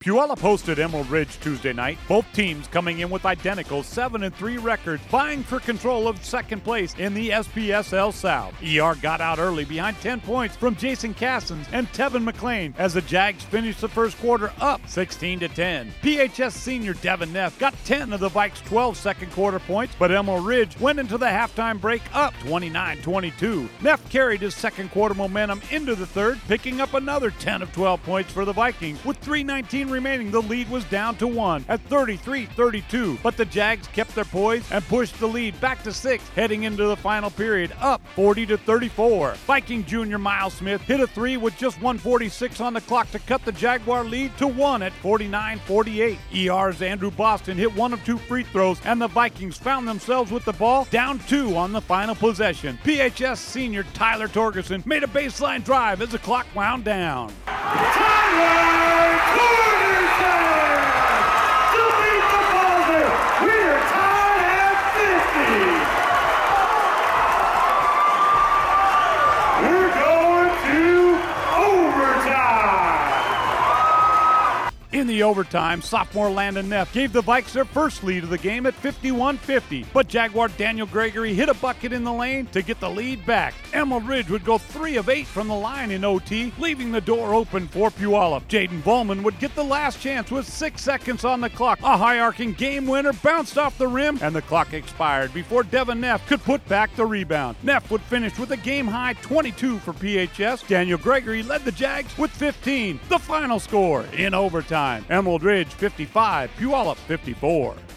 Puyallup hosted Emerald Ridge Tuesday night. Both teams coming in with identical 7-3 records, vying for control of second place in the SPSL South. ER got out early behind 10 points from Jason Cassins and Tevin McLean as the Jags finished the first quarter up 16-10. PHS senior Devin Neff got 10 of the Vikes' 12 second quarter points, but Emerald Ridge went into the halftime break up 29-22. Neff carried his second quarter momentum into the third, picking up another 10 of 12 points for the Vikings. With 3:19 remaining, the lead was down to 1 at 33-32, but the Jags kept their poise and pushed the lead back to 6 heading into the final period, up 40-34. Viking junior Miles Smith hit a 3 with just 1:46 on the clock to cut the Jaguar lead to 1 at 49-48. ER's Andrew Boston hit 1 of 2 free throws, and the Vikings found themselves with the ball down 2 on the final possession. PHS senior Tyler Torgerson made a baseline drive as the clock wound down. Tyler Torgerson! To beat the buzzer, we're tied at 50. We're going to overtime. In the overtime, sophomore Landon Neff gave the Vikes their first lead of the game at 51-50, but Jaguar Daniel Gregory hit a bucket in the lane to get the lead back. Emerald Ridge would go 3 of 8 from the line in OT, leaving the door open for Puyallup. Jaden Volman would get the last chance with 6 seconds on the clock. A high-arcing game winner bounced off the rim, and the clock expired before Devin Neff could put back the rebound. Neff would finish with a game-high 22 for PHS. Daniel Gregory led the Jags with 15. The final score in overtime: Emerald Ridge 55, Puyallup 54.